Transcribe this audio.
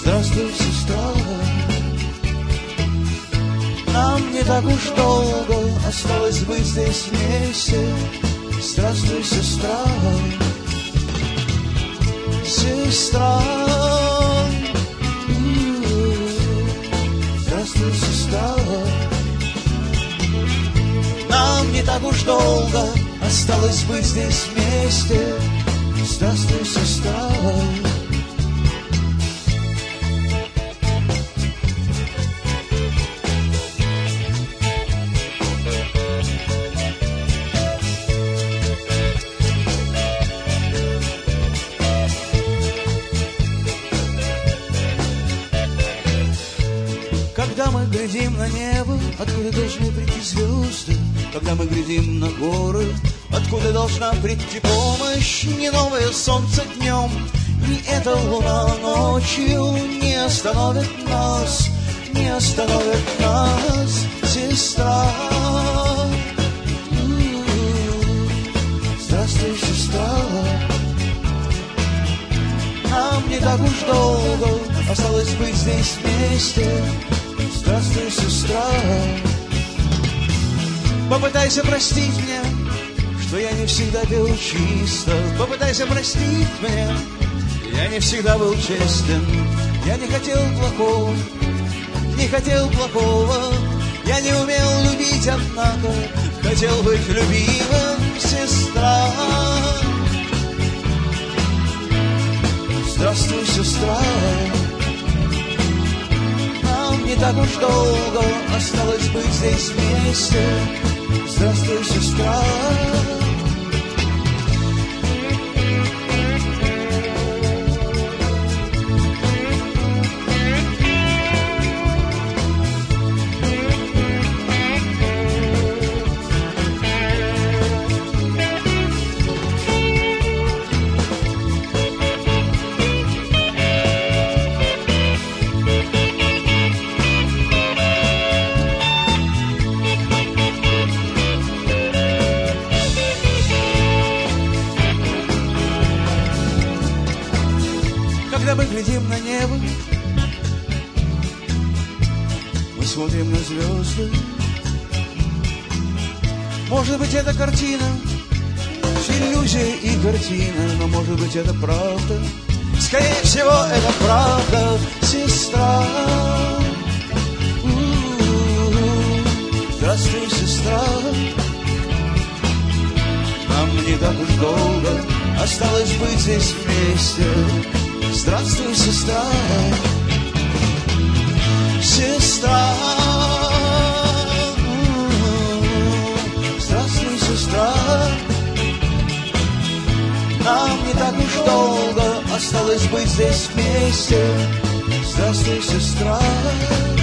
Здравствуй, сестра. Нам не так уж долго осталось быть здесь вместе. Здравствуй, сестра. Сестра. Здравствуй, сестра. Нам не так уж долго осталось быть здесь вместе. Здравствуй, сестра. Когда мы глядим на небо, откуда должны прийти звезды? Когда мы глядим на горы, откуда должна прийти помощь? Не новое солнце днем, не эта луна ночью не остановит нас, не остановит нас, сестра. Здравствуй, сестра. Нам не так уж долго осталось быть здесь вместе. Здравствуй, сестра. Попытайся простить мне, что я не всегда пил чисто. Попытайся простить мне, я не всегда был честен. Я не хотел плохого, не хотел плохого. Я не умел любить, однако хотел быть любимым, сестра. Здравствуй, сестра. Нам не так уж долго осталось быть здесь вместе. Здравствуй, сестра. Когда мы глядим на небо, мы смотрим на звезды. Может быть, это картина, иллюзия и картина, но может быть, это правда. Скорее всего, это правда, сестра. Здравствуй, сестра. Нам не так уж долго осталось быть здесь вместе. Здравствуй, сестра. Сестра. Здравствуй, сестра. Нам не так уж долго осталось быть здесь вместе. Здравствуй, сестра.